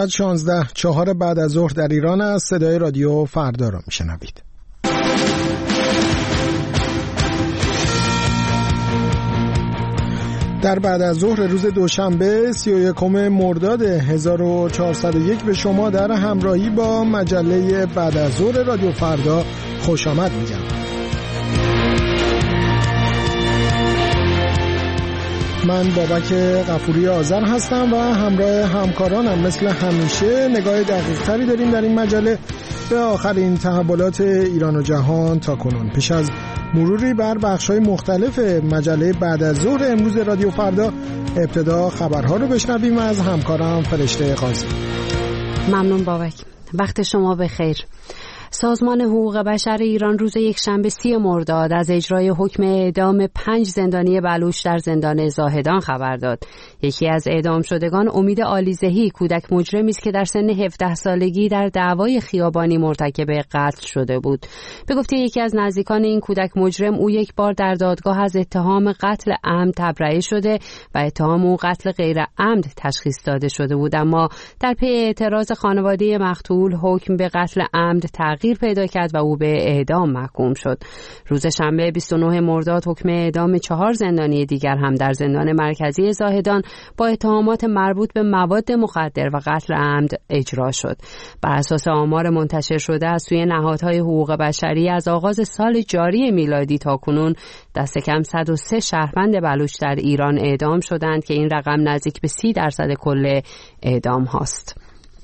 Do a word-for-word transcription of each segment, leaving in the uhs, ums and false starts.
ساعت شانزده چهار بعد از ظهر در ایران است. صدای رادیو فردا را میشنوید. در بعد از ظهر روز دوشنبه سی و یکم مرداد هزار و چهارصد و یک به شما در همراهی با مجله بعد از ظهر رادیو فردا خوش آمد میگم. من بابک غفوری آذر هستم و همراه همکارانم مثل همیشه نگاه دقیق تری داریم در این مجله به آخرین تحولات ایران و جهان تا کنون. پیش از مروری بر بخش‌های مختلف مجله بعد از ظهر امروز رادیو فردا، ابتدا خبرها رو بشنویم از همکارم فرشته قاضی. ممنون بابک. وقت شما بخیر. سازمان حقوق بشر ایران روز یکشنبه سی مرداد از اجرای حکم اعدام پنج زندانی بلوچ در زندان زاهدان خبر داد. یکی از اعدام شدگان امید علیزهی کودک مجرمی است که در سن هفده سالگی در دعوای خیابانی مرتکب قتل شده بود. به گفته یکی از نزدیکان این کودک مجرم، او یک بار در دادگاه از اتهام قتل عمد تبرئه شده و اتهام او قتل غیر عمد تشخیص داده شده بود، اما در پی اعتراض خانواده مقتول حکم به قتل عمد تغییر پیدا کرد و او به اعدام محکوم شد. روز شنبه بیست و نه مرداد حکم اعدام چهار زندانی دیگر هم در زندان مرکزی زاهدان با اتهامات مربوط به مواد مخدر و قتل عمد اجرا شد. بر اساس آمار منتشر شده از سوی نهادهای حقوق بشری از آغاز سال جاری میلادی تا کنون دست کم صد و سه شهروند بلوچ در ایران اعدام شدند که این رقم نزدیک به سی درصد کل اعدام هاست.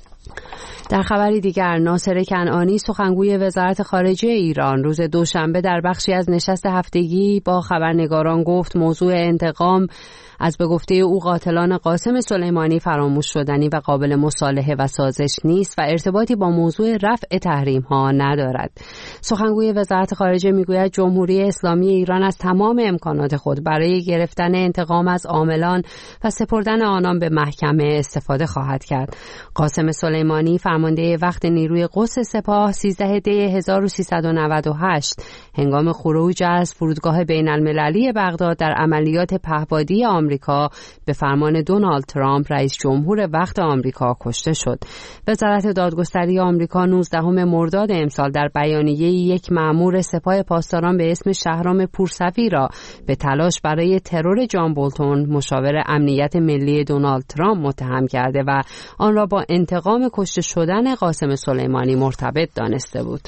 در خبری دیگر، ناصر کنعانی سخنگوی وزارت خارجه ایران روز دوشنبه در بخشی از نشست هفتگی با خبرنگاران گفت موضوع انتقام از به گفته او قاتلان قاسم سلیمانی فراموش شدنی و قابل مصالحه و سازش نیست و ارتباطی با موضوع رفع تحریم ها ندارد. سخنگوی وزارت خارجه میگوید جمهوری اسلامی ایران از تمام امکانات خود برای گرفتن انتقام از عاملان و سپردن آنان به محکمه استفاده خواهد کرد. قاسم سلیمانی فرمانده وقت نیروی قدس سپاه سیزده دی هزار و سیصد و نود و هشت هنگام خروج از فرودگاه بین المللی بغداد در عملیات پهپادی آمریکا به فرمان دونالد ترامپ رئیس جمهور وقت آمریکا کشته شد. وزارت دادگستری آمریکا نوزدهم مرداد امسال در بیانیه یک مأمور سپاه پاسداران به اسم شهرام پورصفی را به تلاش برای ترور جان بولتون مشاور امنیت ملی دونالد ترامپ متهم کرده و آن را با انتقام کشته شدن قاسم سلیمانی مرتبط دانسته بود.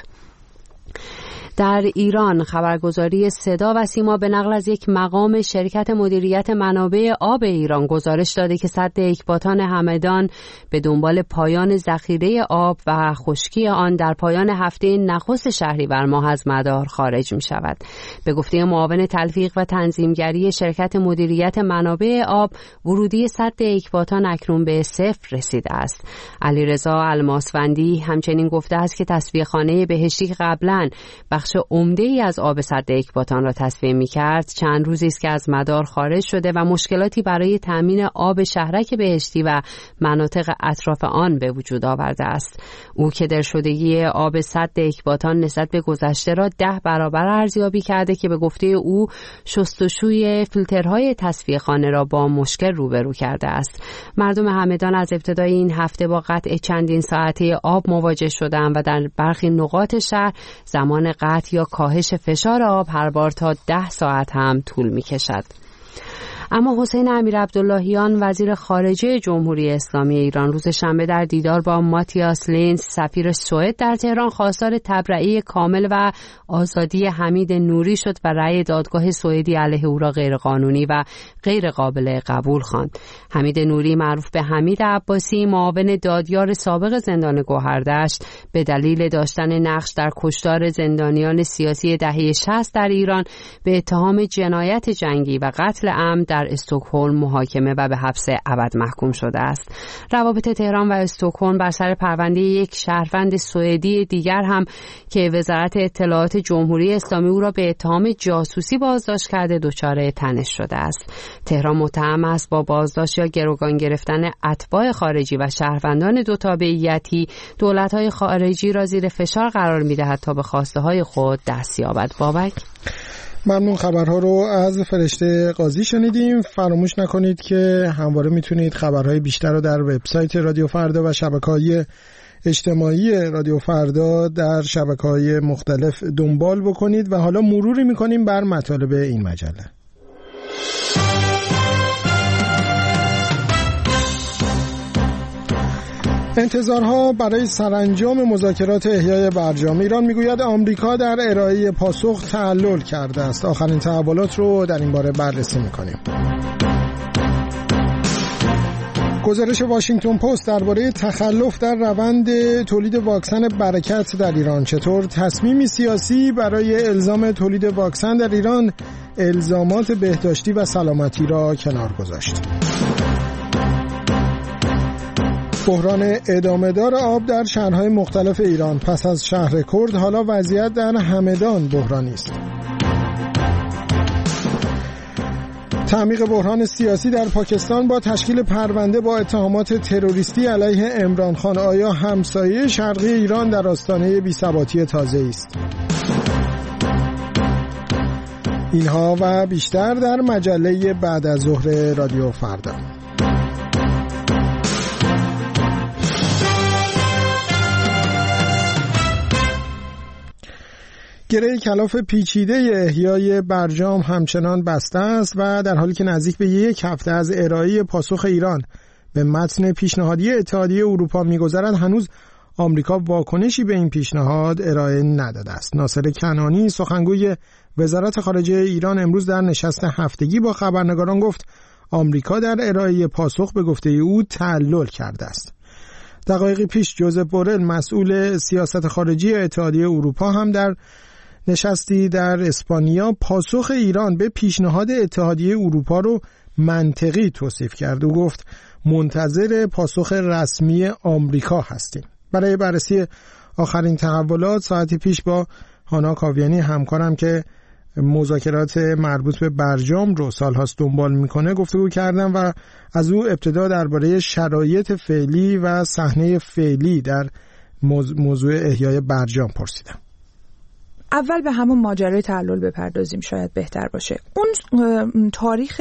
در ایران خبرگزاری صدا و سیما به نقل از یک مقام شرکت مدیریت منابع آب ایران گزارش داده که سد اکباتان همدان به دنبال پایان ذخیره آب و خشکی آن در پایان هفته نخست شهریور ماه از مدار خارج می شود. به گفته معاون تلفیق و تنظیمگری شرکت مدیریت منابع آب، ورودی سد اکباتان اکنون به صفر رسیده است. علیرضا الماسوندی همچنین گفته است که تصفیه‌خانه بهشتی قبلاً بخش عمده‌ای از آب سد اکباتان را تصفیه می‌کرد چند روزی است که از مدار خارج شده و مشکلاتی برای تامین آب شهرک بهشتی و مناطق اطراف آن به وجود آورده است. او که در شدگی آب سد اکباتان نسبت به گذشته را ده برابر ارزیابی کرده که به گفته او شستشوی فیلترهای تصفیه‌خانه را با مشکل روبرو کرده است. مردم همدان از ابتدای این هفته با قطع چندین ساعته آب مواجه شدند و در برخی نقاط شهر زمان قطع یا کاهش فشار آب هر بار تا ده ساعت هم طول می کشد. اما حسین امیرعبداللهیان وزیر خارجه جمهوری اسلامی ایران روز شنبه در دیدار با ماتیاس لینز سفیر سوئد در تهران خواستار تبرئه کامل و آزادی حمید نوری شد و رأی دادگاه سوئدی علیه او را غیرقانونی و غیر قابل قبول خواند. حمید نوری معروف به حمید عباسی، معاون دادیار سابق زندان گوهردشت، به دلیل داشتن نقش در کشتار زندانیان سیاسی دهه شصت در ایران به اتهام جنایت جنگی و قتل عمد در استکهلم محاکمه و به حبس ابد محکوم شده است. روابط تهران و استکهلم بر سر پرونده یک شهروند سوئدی دیگر هم که وزارت اطلاعات جمهوری اسلامی او را به اتهام جاسوسی بازداشت کرده دچار تنش شده است. تهران متهم است با بازداشت یا گروگان گرفتن اتباع خارجی و شهروندان دو تابعیتی دولت‌های خارجی را زیر فشار قرار می‌دهد تا به خواسته‌های خود دست یابد. بابک ممنون. خبرها رو از فرشته قاضی شنیدیم. فراموش نکنید که همواره میتونید خبرهای بیشتر رو در وبسایت رادیو فردا و شبکه‌های اجتماعی رادیو فردا در شبکه‌های مختلف دنبال بکنید و حالا مروری میکنیم بر مطالب این مجله. انتظارها برای سرانجام مذاکرات احیای برجام. ایران میگوید آمریکا در ارائه پاسخ تعلل کرده است. آخرین تحولات رو در این باره بررسی میکنیم. گزارش واشنگتن پست درباره تخلف در روند تولید واکسن برکت در ایران. چطور تصمیمی سیاسی برای الزام تولید واکسن در ایران الزامات بهداشتی و سلامتی را کنار گذاشت. بحران ادامه‌دار آب در شهرهای مختلف ایران. پس از شهر کرد حالا وضعیت در همدان بحرانی است. تعمیق بحران سیاسی در پاکستان با تشکیل پرونده با اتهامات تروریستی علیه عمران خان. آیا همسایه شرقی ایران در آستانه بی‌ثباتی تازه‌ای است؟ اینها و بیشتر در مجله بعد از ظهر رادیو فردا. گره کلاف پیچیده احیای برجام همچنان بسته است و در حالی که نزدیک به یک هفته از ارائه پاسخ ایران به متن پیشنهادی اتحادیه اروپا می‌گذرد، هنوز آمریکا واکنشی به این پیشنهاد ارائه نداده است. ناصر کنانی سخنگوی وزارت خارجه ایران امروز در نشست هفتگی با خبرنگاران گفت آمریکا در ارائه پاسخ به گفته او تعلل کرده است. دقایقی پیش جوزف بورل مسئول سیاست خارجی اتحادیه اروپا هم در نشستی در اسپانیا پاسخ ایران به پیشنهاد اتحادیه اروپا رو منطقی توصیف کرد و گفت منتظر پاسخ رسمی آمریکا هستیم. برای بررسی آخرین تحولات ساعتی پیش با هانا کاویانی همکارم که مذاکرات مربوط به برجام رو سالهاست دنبال میکنه گفتگو کردم و از او ابتدا درباره شرایط فعلی و صحنه فعلی در موضوع احیای برجام پرسیدم. اول به همون ماجرای تعلل بپردازیم شاید بهتر باشه. اون تاریخ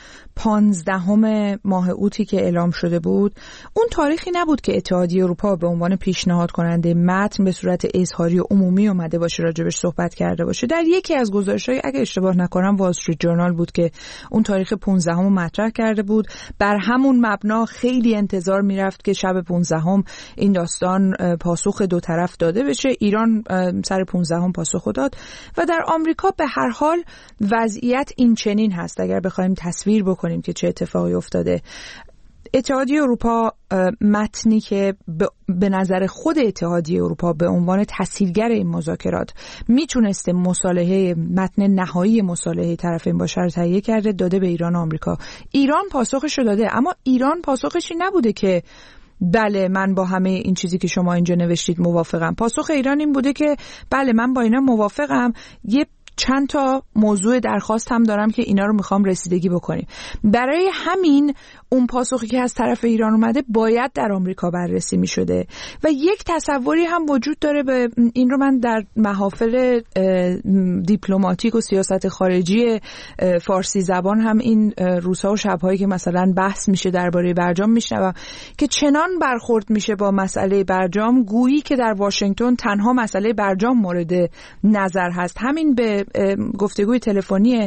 پانزدهم ماه اوتی که اعلام شده بود، اون تاریخی نبود که اتحادیه اروپا به عنوان پیشنهاد کننده متن به صورت اظهاری و عمومی اومده باشه راجبش صحبت کرده باشه. در یکی از گزارش‌های اگه اشتباه نکنم وال استریت جورنال بود که اون تاریخ پانزدهم رو مطرح کرده بود. بر همون مبنا خیلی انتظار میرفت که شب پانزدهم این داستان پاسخ دو طرف داده بشه. ایران سر پانزدهم پاسخ داد و در آمریکا به هر حال وضعیت این چنین هست. اگر بخوایم تصویر بکنیم که چه اتفاقی افتاده، اتحادیه اروپا متنی که به نظر خود اتحادیه اروپا به عنوان تسهیلگر این مذاکرات میتونسته مصالحه متن نهایی مصالحه طرفین باشه رو تهیه کرده، داده به ایران و آمریکا. ایران پاسخش رو داده، اما ایران پاسخش نبوده که بله من با همه این چیزی که شما اینجا نوشتید موافقم. پاسخ ایران این بوده که بله من با اینا موافقم، یه چند تا موضوع درخواست هم دارم که اینا رو میخوام رسیدگی بکنیم. برای همین اون پاسخی که از طرف ایران اومده باید در آمریکا بررسی میشده و یک تصوری هم وجود داره. به این رو من در محافل دیپلماتیک و سیاست خارجی فارسی زبان هم این روزها و شبهایی که مثلا بحث میشه درباره برجام میشنوم که چنان برخورد میشه با مسئله برجام گویی که در واشنگتن تنها مسئله برجام مورد نظر هست. همین به گفتگوی تلفنی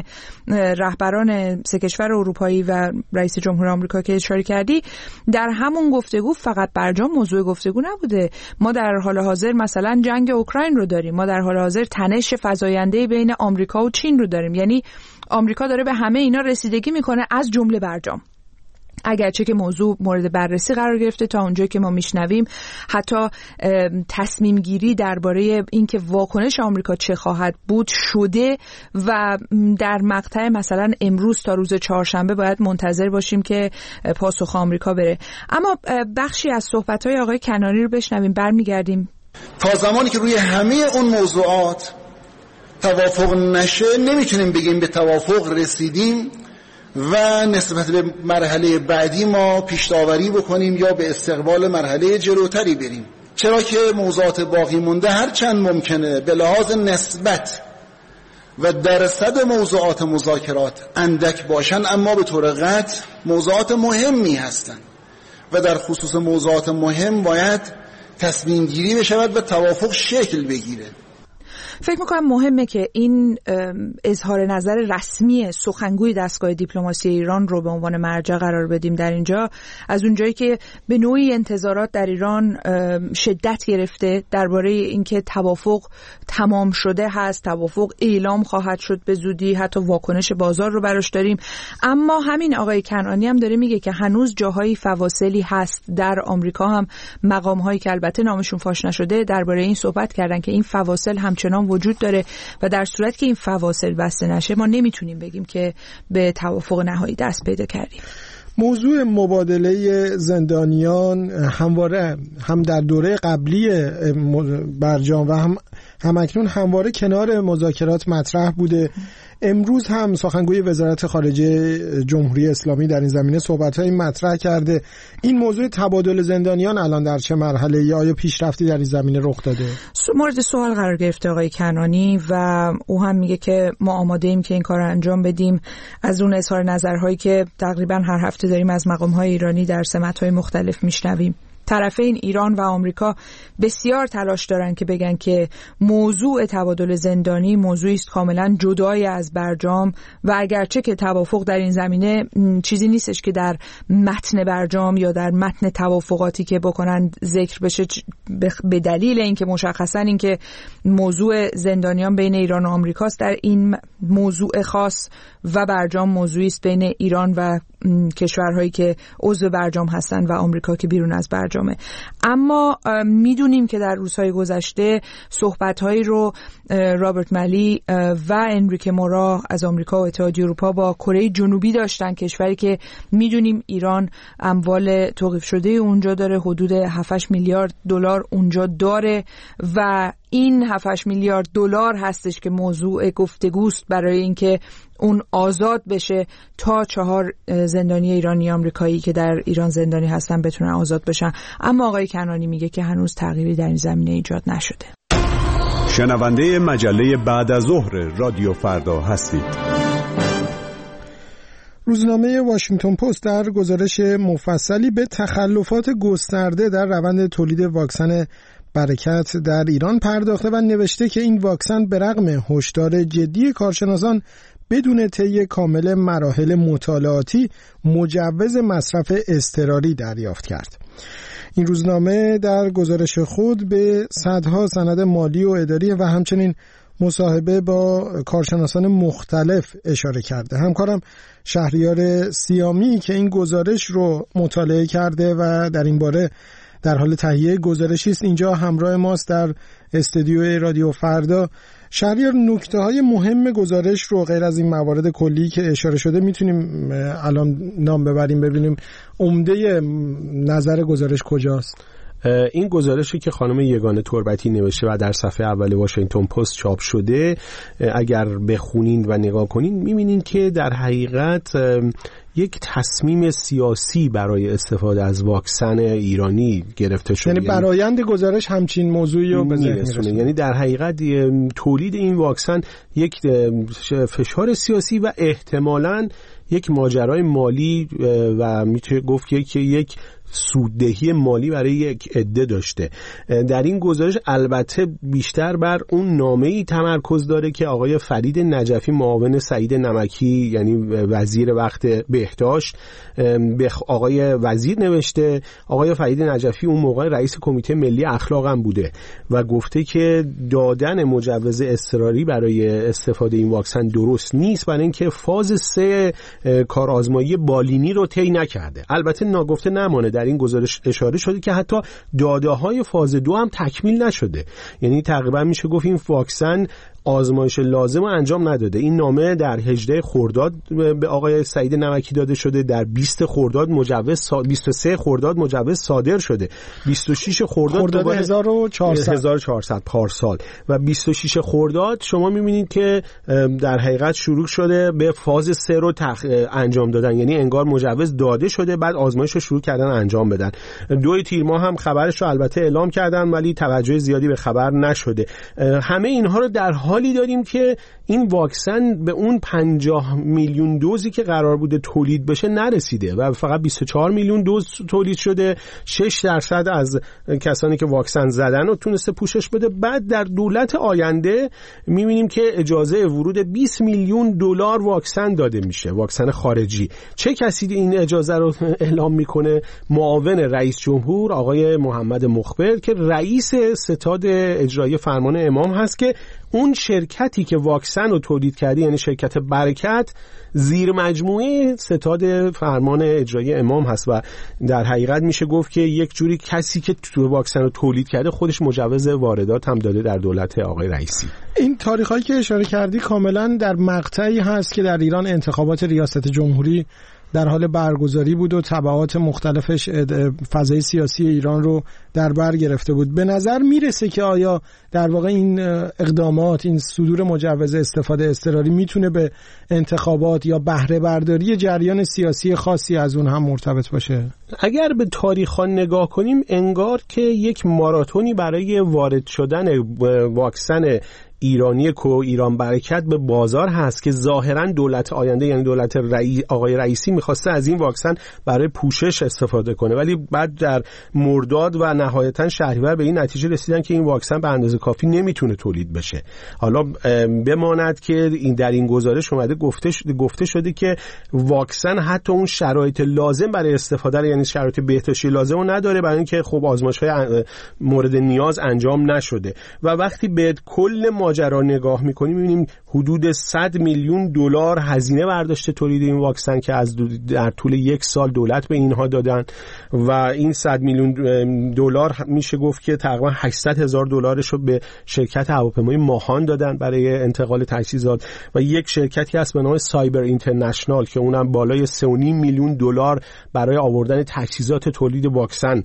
رهبران سه کشور اروپایی و رئیس جمهور آمریکا که اشاره کردی، در همون گفتگو فقط برجام موضوع گفتگو نبوده. ما در حال حاضر مثلا جنگ اوکراین رو داریم، ما در حال حاضر تنش فزاینده بین آمریکا و چین رو داریم. یعنی آمریکا داره به همه اینا رسیدگی میکنه از جمله برجام، اگرچه که موضوع مورد بررسی قرار گرفته. تا اونجایی که ما میشنویم حتی تصمیم گیری درباره اینکه واکنش آمریکا چه خواهد بود شده و در مقطع مثلا امروز تا روز چهارشنبه باید منتظر باشیم که پاسخ آمریکا بره. اما بخشی از صحبت‌های آقای کنانی رو بشنویم، برمیگردیم. تا زمانی که روی همه اون موضوعات توافق نشه نمیتونیم بگیم به توافق رسیدیم و نسبت به مرحله بعدی ما پیش داوری بکنیم یا به استقبال مرحله جلوتری بریم. چرا که موضوعات باقی مونده هر چند ممکنه به لحاظ نسبت و درصد موضوعات مذاکرات اندک باشن، اما به طور قطع موضوعات مهمی هستند و در خصوص موضوعات مهم باید تصمیم گیری بشود و توافق شکل بگیره. فکر میکنم مهمه که این اظهار نظر رسمی سخنگوی دستگاه دیپلماسی ایران رو به عنوان مرجع قرار بدیم در اینجا، از اونجایی که به نوعی انتظارات در ایران شدت گرفته درباره اینکه توافق تمام شده هست، توافق اعلام خواهد شد به زودی، حتی واکنش بازار رو براش داریم. اما همین آقای کنعانی هم داره میگه که هنوز جاهای فواصلی هست. در آمریکا هم مقام‌هایی که البته نامشون فاش نشده درباره این صحبت کردن که این فواصل همچنان وجود داره و در صورت که این فواصل بسته نشه ما نمیتونیم بگیم که به توافق نهایی دست پیدا کردیم. موضوع مبادله زندانیان همواره هم در دوره قبلی برجام و هم همکنون همواره کنار مذاکرات مطرح بوده. امروز هم سخنگوی وزارت خارجه جمهوری اسلامی در این زمینه صحبت‌های مطرح کرده. این موضوع تبادل زندانیان الان در چه مرحله ای؟ آیا پیشرفتی در این زمینه رخ داده؟ مورد سوال قرار گرفته آقای کنعانی و او هم میگه که ما آماده ایم که این کار رو انجام بدیم. از اون اظهار نظرهایی که تقریبا هر هفته داریم از مقام‌های ایرانی در سمت‌های مختلف میشنویم. طرفین ایران و آمریکا بسیار تلاش دارن که بگن که موضوع تبادل زندانی موضوعی است کاملا جدای از برجام و اگرچه که توافق در این زمینه چیزی نیستش که در متن برجام یا در متن توافقاتی که بکنن ذکر بشه، به دلیل اینکه مشخصا اینکه موضوع زندانیان بین ایران و آمریکاست، در این موضوع خاص و برجام موضوعی است بین ایران و کشورهایی که عضو برجام هستن و آمریکا که بیرون از برجامه. اما میدونیم که در روزهای گذشته صحبت‌هایی رو رابرت ملی و انریکه مورا از آمریکا و اتحادیه اروپا با کره جنوبی داشتن، کشوری که میدونیم ایران اموال توقیف شده اونجا داره، حدود هفت هشت میلیارد دلار اونجا داره و این هفت هشت میلیارد دلار هستش که موضوع گفتگوست برای اینکه اون آزاد بشه تا چهار زندانی ایرانی آمریکایی که در ایران زندانی هستن بتونن آزاد بشن. اما آقای کنعانی میگه که هنوز تغییری در این زمینه ایجاد نشده. شنونده مجله بعد از ظهر رادیو فردا هستید. روزنامه واشنگتن پست در گزارش مفصلی به تخلفات گسترده در روند تولید واکسن برکت در ایران پرداخته و نوشته که این واکسن به رغم هشدار جدی کارشناسان بدون طی کامل مراحل مطالعاتی مجوز مصرف اضطراری دریافت کرد. این روزنامه در گزارش خود به صدها سند مالی و اداری و همچنین مصاحبه با کارشناسان مختلف اشاره کرده. همکارم شهریار سیامی که این گزارش رو مطالعه کرده و در این باره در حال تهیه گزارشی است اینجا همراه ماست در استودیو رادیو فردا. شهریار، نکته های مهم گزارش رو غیر از این موارد کلی که اشاره شده میتونیم الان نام ببریم ببینیم عمده نظر گزارش کجاست؟ این گزارشی که خانم یگانه تربتی نوشته و در صفحه اول واشنگتن پست چاپ شده اگر بخونین و نگاه کنین میبینین که در حقیقت یک تصمیم سیاسی برای استفاده از واکسن ایرانی گرفته شده. یعنی برآیند گزارش همچین موضوعی رو به ذهن میرسونه. یعنی در حقیقت تولید این واکسن یک فشار سیاسی و احتمالاً یک ماجرای مالی و میشه گفت که یک سوددهی مالی برای یک عده داشته. در این گزارش البته بیشتر بر اون نامه‌ای تمرکز داره که آقای فرید نجفی معاون سعید نمکی یعنی وزیر وقت بهداشت به آقای وزیر نوشته. آقای فرید نجفی اون موقع رئیس کمیته ملی اخلاق هم بوده و گفته که دادن مجوز اضطراری برای استفاده این واکسن درست نیست برای اینکه فاز سه کارآزمایی بالینی رو طی نکرده. البته ناگفته نمانه در این گزارش اشاره شده که حتی داده‌های فاز دو هم تکمیل نشده. یعنی تقریبا میشه گفت این واکسن آزمایش لازم رو انجام نداده. این نامه در هجده خرداد به آقای سعید نمکی داده شده، در بیست خرداد مجوز سا... بیست و سه خرداد مجوز صادر شده، بیست و شش خرداد خرداد هزار و چهارصد پارسال و بیست و شش خرداد شما می‌بینید که در حقیقت شروع شده به فاز سه رو تخ... انجام دادن. یعنی انگار مجوز داده شده بعد آزمایش رو شروع کردن انجام بدن. دو تیر ماه هم خبرش رو البته اعلام کردن ولی توجه زیادی به خبر نشده. همه اینها رو در حال حالی داریم که این واکسن به اون پنجاه میلیون دوزی که قرار بوده تولید بشه نرسیده و فقط بیست و چهار میلیون دوز تولید شده. شش درصد از کسانی که واکسن زدن رو تونسته پوشش بده. بعد در دولت آینده می‌بینیم که اجازه ورود بیست میلیون دلار واکسن داده میشه، واکسن خارجی. چه کسی این اجازه رو اعلام میکنه؟ معاون رئیس جمهور آقای محمد مخبر که رئیس ستاد اجرایی فرمان امام هست که اون شرکتی که واکسن رو تولید کرده، یعنی شرکت برکت، زیر مجموعه ستاد فرمان اجرایی امام هست و در حقیقت میشه گفت که یک جوری کسی که تو واکسن رو تولید کرده خودش مجوز واردات هم داده در دولت آقای رئیسی. این تاریخایی که اشاره کردی کاملا در مقطعی هست که در ایران انتخابات ریاست جمهوری در حال برگزاری بود و تبعات مختلفش فضای سیاسی ایران رو در بر گرفته بود. به نظر میرسه که آیا در واقع این اقدامات، این صدور مجوز استفاده اضطراری میتونه به انتخابات یا بهره برداری جریان سیاسی خاصی از اون هم مرتبط باشه؟ اگر به تاریخ‌ها نگاه کنیم انگار که یک ماراتونی برای وارد شدن واکسن ایرانی کو ایران برکت به بازار هست که ظاهرا دولت آینده، یعنی دولت رئی... آقای رئیسی میخواسته از این واکسن برای پوشش استفاده کنه، ولی بعد در مرداد و نهایتا شهریور به این نتیجه رسیدن که این واکسن به اندازه کافی نمیتونه تولید بشه. حالا بماند که این در این گزارش اومده گفته شده, گفته شده که واکسن حتی اون شرایط لازم برای استفاده، یعنی شرایط بهداشتی لازم رو نداره، برای اینکه خب آزمایش‌های مورد نیاز انجام نشده. و وقتی به کل ماجرا نگاه میکنیم میبینیم حدود صد میلیون دلار هزینه برداشته تولید این واکسن که از در طول یک سال دولت به اینها دادن و این صد میلیون دلار میشه گفت که تقریبا هشتصد هزار دلارش رو به شرکت هواپیمای ماهان دادن برای انتقال تجهیزات و یک شرکتی هست به نام سایبر اینترنشنال که اونم بالای سه و نیم میلیون دلار برای آوردن تجهیزات تولید واکسن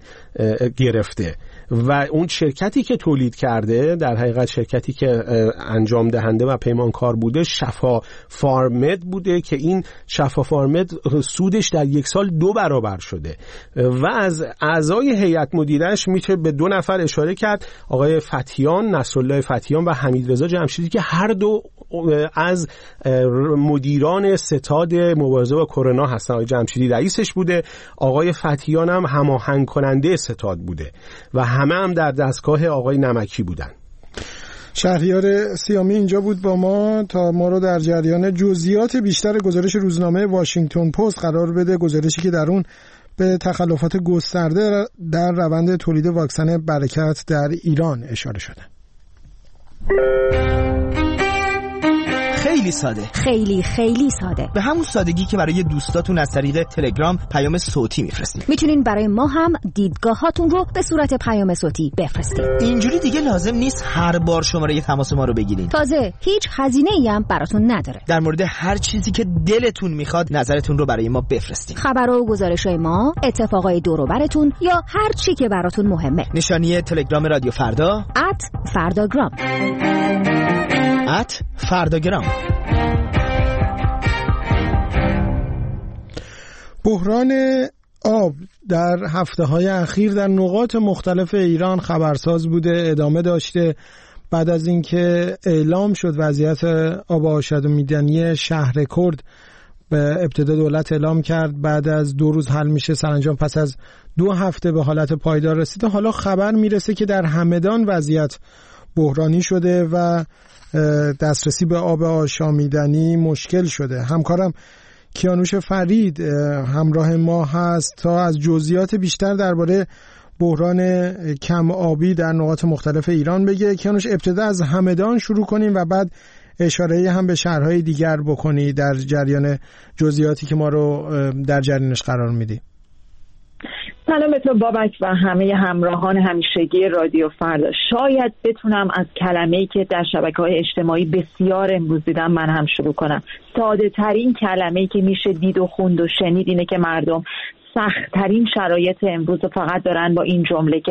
گرفته. و اون شرکتی که تولید کرده در حقیقت شرکتی که انجام دهنده و پیمانکار بوده شفا فارمد بوده که این شفا فارمد سودش در یک سال دو برابر شده و از اعضای هیئت مدیرش میشه به دو نفر اشاره کرد، آقای فتیان، نصرالله فتیان و حمیدرضا جمشیدی که هر دو از مدیران ستاد مبارزه با کرونا هستن. آقای جمشیدی رئیسش بوده، آقای فتیان هم هماهنگ کننده ستاد بوده و همه هم در دستگاه آقای نمکی بودن. شهریار سیامی اینجا بود با ما تا ما رو در جریان جزئیات بیشتر گزارش روزنامه واشنگتن پست قرار بده، گزارشی که در اون به تخلفات گسترده در روند تولید واکسن برکت در ایران اشاره شده. خیلی ساده، خیلی خیلی ساده، به همون سادگی که برای دوستاتون از طریق تلگرام پیام صوتی میفرستید. میتونین برای ما هم دیدگاهاتون رو به صورت پیام صوتی بفرستید. اینجوری دیگه لازم نیست هر بار شماره تماس ما رو بگیرین. تازه هیچ هزینه‌ای هم براتون نداره. در مورد هر چیزی که دلتون میخواد نظرتون رو برای ما بفرستید. خبرها و گزارش‌های ما، اتفاقای دور و براتون یا هر چی که براتون مهمه. نشانی تلگرام رادیو فردا ات فرداگرام ات فرداگرام. بحران آب در هفته‌های اخیر در نقاط مختلف ایران خبرساز بوده، ادامه داشته. بعد از اینکه اعلام شد وضعیت آب آشامیدنی شهر کرد به ابتدا دولت اعلام کرد بعد از دو روز حل میشه، سرانجام پس از دو هفته به حالت پایدار رسیده. حالا خبر میرسه که در همدان وضعیت بحرانی شده و دسترسی به آب آشامیدنی مشکل شده. همکارم کیانوش فرید همراه ما هست تا از جزئیات بیشتر درباره بحران کم آبی در نقاط مختلف ایران بگه. کیانوش، ابتدا از همدان شروع کنیم و بعد اشاره هم به شهرهای دیگر بکنی در جریان جزئیاتی که ما رو در جریانش قرار میدی. سلام به تو بابک و همه همراهان همیشگی رادیو فردا. شاید بتونم از کلمه‌ای که در شبکه‌های اجتماعی بسیار امروز دیدم من هم شروع کنم. ساده ترین کلمه‌ای که میشه دید و خوند و شنید اینه که مردم سخت‌ترین شرایط امروز فقط دارن با این جمله که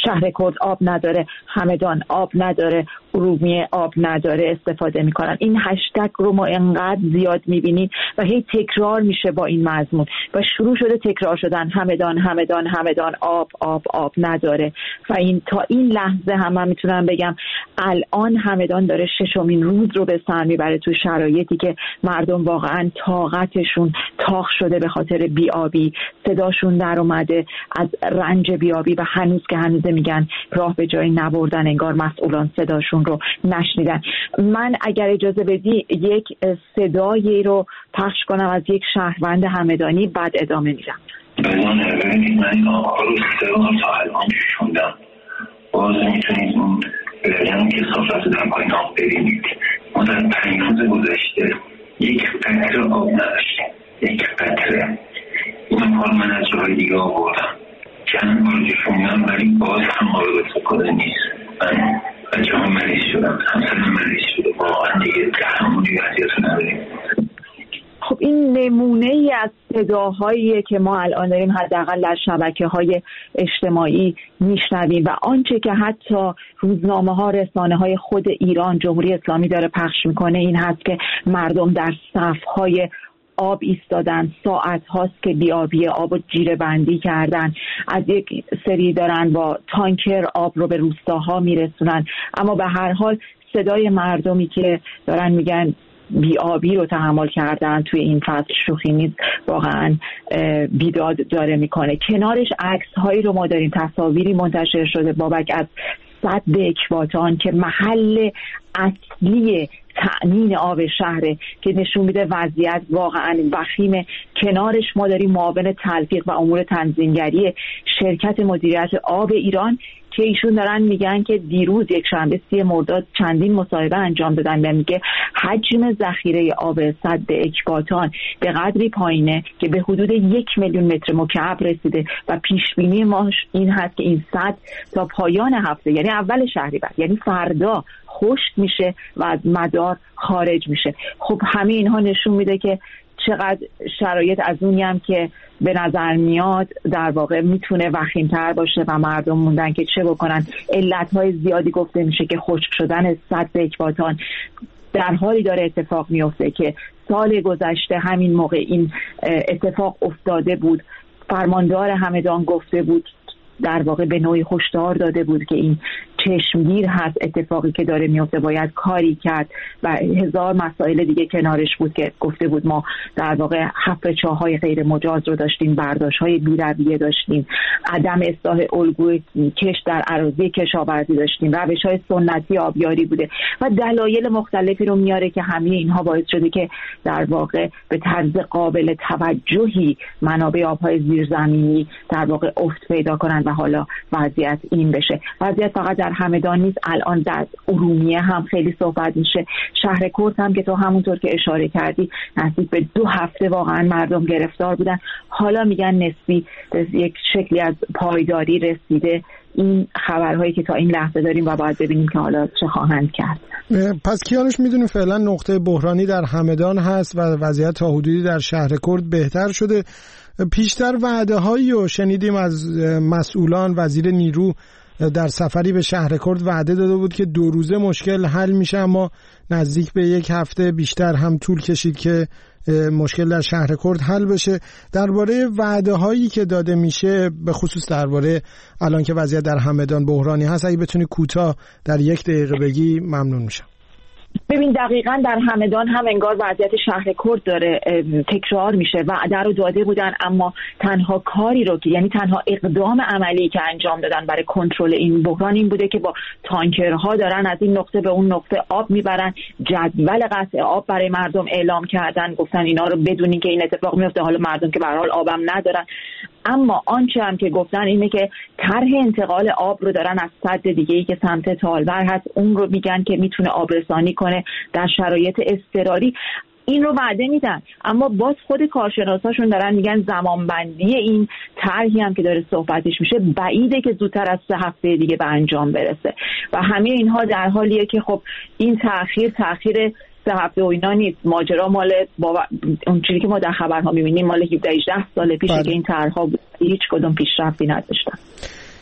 شهر کرد آب نداره، همدان آب نداره، ارومیه آب نداره استفاده میکنن. این هشتگ رو ما انقدر زیاد میبینیم و هی تکرار میشه با این مضمون و شروع شده تکرار شدن همدان همدان همدان آب آب آب نداره و این تا این لحظه هم من میتونم بگم الان همدان داره ششمین روز رو به سر میبره تو شرایطی که مردم واقعا طاقتشون تاق شده به خاطر بیابی، صداشون در اومده از رنج بیابی و هنوز که هنوز میگن راه به جایی نبردن، انگار مسئولان صداشون رو نشنیدن. من اگر اجازه بدی یک صدایی رو پخش کنم از یک شهروند همدانی، بعد ادامه میدم. بدون ببینید من این آقا رو سه بار تا الان شوندم، باز میتونید اون بگم که صافت در پایین آب ببینید. ما در پنج روز گذشته یک قطره آب نداشتیم، یک قطره. این کار من از جای دیگه آوردم، چند بار شوندم ولی باز هم قابل استفاده نیست. من بچه هم مریض شدم، همسرم مریض شده، واقعا دیگه تحملی وضعیت نداریم. خب این نمونه ای از صداهایی که ما الان داریم حداقل در شبکه‌های اجتماعی میشنویم و آنچه که حتی روزنامه‌ها، رسانه‌های خود ایران جمهوری اسلامی داره پخش میکنه این هست که مردم در صف‌های آب ایستادن، ساعت هاست که بیابی آب رو جیره بندی کردن، از یک سری دارن با تانکر آب رو به روستاها میرسونن، اما به هر حال صدای مردمی که دارن میگن بیابی رو تحمل کردن توی این فصل شوخی نیست، واقعا بیداد داره میکنه. کنارش عکس هایی رو ما داریم، تصاویری منتشر شده بابک از سد اکباتان که محل اصلی تأمین آب شهره که نشون میده وضعیت واقعا وخیمه. کنارش ما داریم معاون تلفیق و امور تنظیمگری شرکت مدیریت آب ایران که ایشون دارن میگن که دیروز یک شنبه سی مرداد چندین مصاحبه انجام دادن و میگه حجم ذخیره آب سد اکباتان به قدری پایینه که به حدود یک میلیون متر مکعب رسیده و پیش بینی ما این هست که این سد تا پایان هفته، یعنی اول شهریور، یعنی فردا خشک میشه و از مدار خارج میشه. خب همه اینها نشون میده که چقدر شرایط از اونی هم که به نظر میاد در واقع میتونه وخیم‌تر باشه و مردم موندن که چه بکنن. علتهای زیادی گفته میشه که خشک شدن سد اکباتان در حالی داره اتفاق میفته که سال گذشته همین موقع این اتفاق افتاده بود. فرماندار همدان گفته بود، در واقع به نوعی هشدار داده بود که این چشمگیر هست اتفاقی که داره میفته، باید کاری کرد و هزار مسائل دیگه کنارش بود که گفته بود ما در واقع حفر چاهای غیر مجاز رو داشتیم، برداشت‌های بی‌رویه داشتیم، عدم اصلاح الگوی کش در اراضی کشاورزی داشتیم، روش‌های سنتی آبیاری بوده و دلایل مختلفی رو میاره که همه اینها باعث شده که در واقع به طرز قابل توجهی منابع آب‌های زیرزمینی در واقع افت پیدا کنن و حالا وضعیت این بشه. وضعیت فقط در همدان نیست، الان در ارومیه هم خیلی صحبت میشه. شهر کرد هم که تو همونطور که اشاره کردی نزدیک به دو هفته واقعا مردم گرفتار بودن، حالا میگن نسبی یک شکلی از پایداری رسیده. این خبرهایی که تا این لحظه داریم و باید ببینیم که حالا چه خواهند کرد. پس کیانوش میدونیم فعلا نقطه بحرانی در همدان هست و وضعیت تا حدودی در شهر کرد بهتر شده. پیشتر وعده هایی رو شنیدیم از مسئولان. وزیر نیرو در سفری به شهر کرد وعده داده بود که دو روزه مشکل حل میشه، اما نزدیک به یک هفته بیشتر هم طول کشید که مشکل در شهر کرد حل بشه. درباره وعده هایی که داده میشه، به خصوص درباره الان که وضعیت در همدان بحرانی هست، اگه بتونی کوتاه در یک دقیقه بگی ممنون میشم. ببین دقیقاً در همدان هم انگار وضعیت شهر کرد داره تکرار میشه. وعده رو داده بودن اما تنها کاری رو که یعنی تنها اقدام عملی که انجام دادن برای کنترل این بحران این بوده که با تانکرها دارن از این نقطه به اون نقطه آب میبرن. جدول قطع آب برای مردم اعلام کردن، گفتن اینا رو بدونین که این اتفاق میفته، حالا مردم که به هر حال آبم ندارن. اما آنچه هم که گفتن اینه که طرح انتقال آب رو دارن از سد دیگه‌ای که سمت تالبر هست، اون رو میگن که میتونه آب رسانی کنه در شرایط اضطراری. این رو وعده میدن، اما باز خود کارشناساشون دارن میگن زمانبندی این طرحی هم که داره صحبتش میشه بعیده که زودتر از سه هفته دیگه به انجام برسه و همه اینها در حالیه که خب این تأخیر تأخیر سه هفته و اینا نیست. ماجرا مال با اون چیزی که ما در خبرها میبینیم مال هفده هجده سال پیشه که این طرحها بود، هیچ کدوم پیشرفتی نداشتن.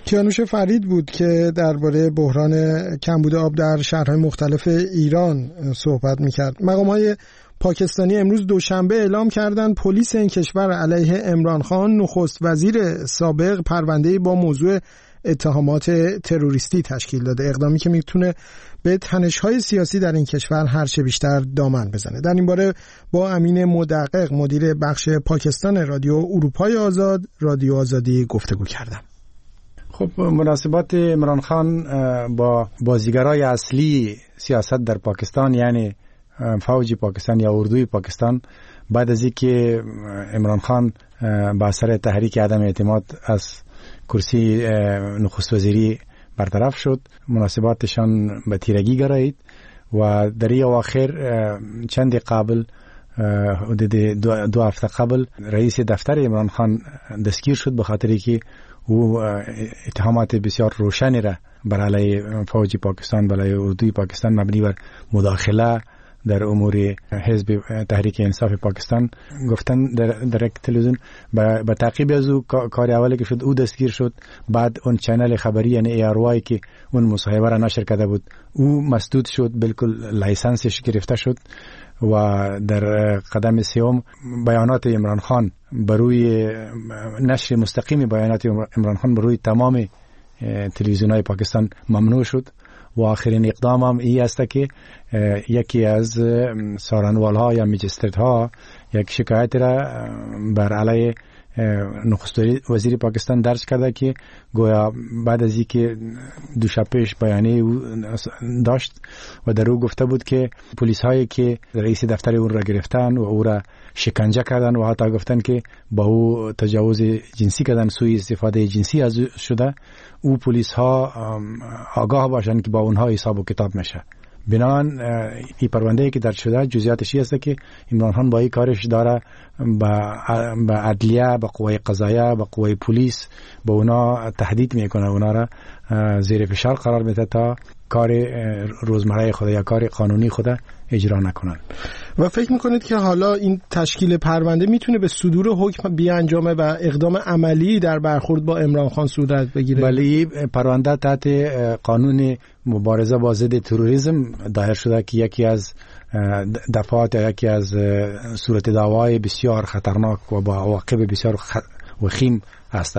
کیانوش فرید بود که درباره بحران کمبود آب در شهرهای مختلف ایران صحبت میکرد. مقام‌های پاکستانی امروز دوشنبه اعلام کردند پلیس این کشور علیه عمران خان نخست وزیر سابق پرونده‌ای با موضوع اتهامات تروریستی تشکیل داده، اقدامی که میتونه به تنش‌های سیاسی در این کشور هرچه بیشتر دامن بزنه. در این باره با امین مدقق مدیر بخش پاکستان رادیو اروپای آزاد رادیو آزادی گفتگو کردم. خب مناسبات عمران خان با بازیگرای اصلی سیاست در پاکستان یعنی فوج پاکستان یا اردوی پاکستان بعد از اینکه عمران خان با اثر تحریک عدم اعتماد از کرسی نخست وزیری برطرف شد، مناسباتشان به تیرگی گرایید و در این اواخر چند قبل دو, دو هفته قبل رئیس دفتر عمران خان دستگیر شد به خاطری که او اتهامات بسیار روشنی را بر علیه فوج پاکستان بر علیه اردوی پاکستان مبنی بر مداخله در امور حزب تحریک انصاف پاکستان گفتن در, در تلویزیون. با تعقیب از او کار اولی که شد او دستگیر شد، بعد اون چنل خبری یعنی ای آر وای که اون مصاحبه را نشر کرده بود او مسدود شد، بالکل لایسنسش گرفته شد و در قدم سوم بیانات عمران خان بروی نشر مستقیم بیانات عمران خان بروی تمام تلویزیون‌های پاکستان ممنوع شد و آخرین اقدام هم این است که یکی از سارنوال‌ها یا مجستردها یک شکایت را بر علیه نخست وزیر پاکستان درج کرده که گویا بعد از اینکه دو شب پیش بیانیه او داشت و در او گفته بود که پلیس هایی که رئیس دفتر اون را گرفتن و او را شکنجه کردن و حتی گفتن که با او تجاوز جنسی کردن، سوء استفاده جنسی از شده، او پلیس ها آگاه باشند که با اونها حساب و کتاب میشه. بنابراین این پرونده که درج شده جزئیاتش است که عمران خان با این کارش داره با عدلیه، با قوای قضاییه، با قوای پلیس با اونا تهدید میکنه، اونا را زیر فشار قرار میده تا کار روزمره خود یا کار قانونی خود اجرا نکنن. و فکر میکنید که حالا این تشکیل پرونده میتونه به صدور حکم بیانجامه و اقدام عملی در برخورد با عمران خان صورت بگیره؟ بله، پرونده تحت قانون مبارزه با ضد تروریسم دایر شده که یکی از دفعات یا یکی از صورت دعوای بسیار خطرناک و با عواقب بسیار وخیم است.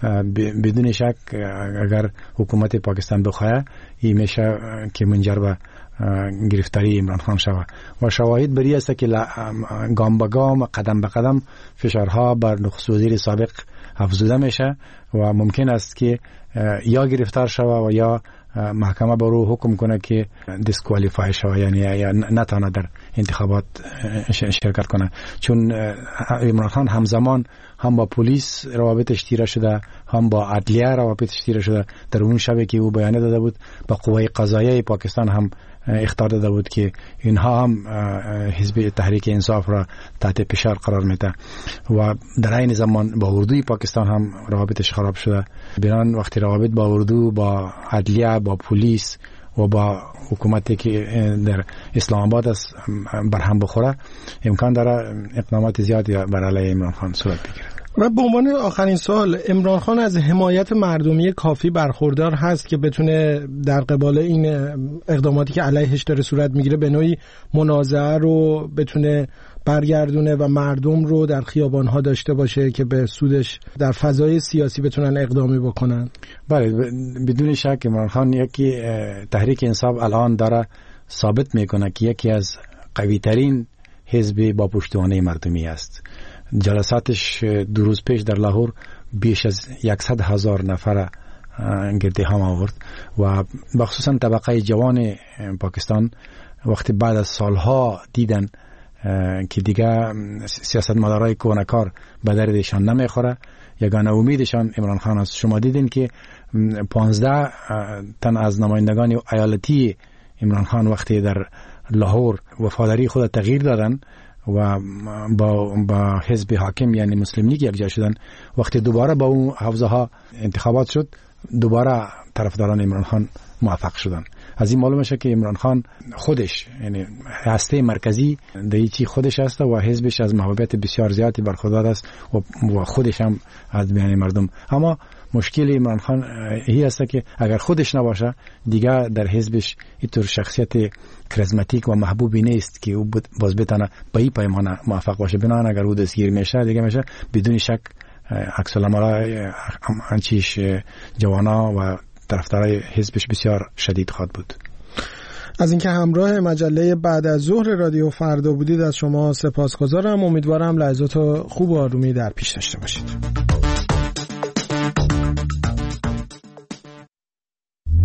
بدون شک اگر حکومت پاکستان بخواه این میشه که منجر به گرفتاری عمران خان شود و شواهد بری است که گام به گام قدم به قدم فشارها بر نخست وزیر سابق افزوده میشه و ممکن است که یا گرفتار شود و یا محکمه بر او حکم کنه که دیسکوالیفای شود، یعنی یا نتانه در انتخابات شرکت کنه، چون عمران خان همزمان هم با پلیس روابطش تیره شده، هم با عدلیه روابطش تیره شده. در اون شبی که او بیانیه داده بود با قوای قضاییه پاکستان هم اخطار داده بود که اینها هم حزب تحریک انصاف را تحت فشار قرار میده و در این زمان با اردوی پاکستان هم روابطش خراب شده. بنابراین وقتی روابط با اردو، با عدلیه، با پلیس و با حکومتی که در اسلام آباد است برهم بخوره، امکان داره اقدامات زیادی بر علیه عمران خان صورت بگیره. و به عنوان آخرین سوال، عمران خان از حمایت مردمی کافی برخوردار هست که بتونه در قبال این اقداماتی که علیهش داره صورت میگیره به نوعی منازعه رو بتونه برگردونه و مردم رو در خیابان‌ها داشته باشه که به سودش در فضای سیاسی بتونن اقدامی بکنن؟ بله، بدون شک عمران خان یکی تحریک انصاف الان داره ثابت میکنه که یکی از قوی ترین حزب با پشتوانه مردمی است. جلساتش دو روز پیش در لاهور بیش از یکصد هزار نفر گرد هم آورد و بخصوصا طبقه جوان پاکستان وقتی بعد از سالها دیدن که دیگه سیاستمدارای کونکار به دردشان نمیخوره، یگانه امیدشان عمران خان است. شما دیدین که پانزده تن از نمایندگان ایالتی عمران خان وقتی در لاهور وفاداری خود تغییر دادن و با با حزب حاکم یعنی مسلم لیگ یکجا شدن، وقتی دوباره با اون حوزه ها انتخابات شد دوباره طرفداران عمران خان موفق شدن. از این معلوم میشه که عمران خان خودش یعنی هسته مرکزی دیگه خودش است و حزبش از محبوبیت بسیار زیادی برخوردار است و خودش هم از میان مردم. اما مشکل عمران خان هی است که اگر خودش نباشه دیگه در حزبش اینطور شخصیت کریزماتیک و محبوبی نیست که او باز بتونه به این پیمان موفق باشه. بنابراین اگر او دستگیر میشه دیگه میشه بدون شک عکس العمل انچیش جوانا و طرفدارای حزبش بسیار شدید خواهد بود. از اینکه همراه مجله بعد از ظهر رادیو فردا بودید از شما سپاسگزارم. امیدوارم لحظات خوب و آرومی در پیش داشته باشید.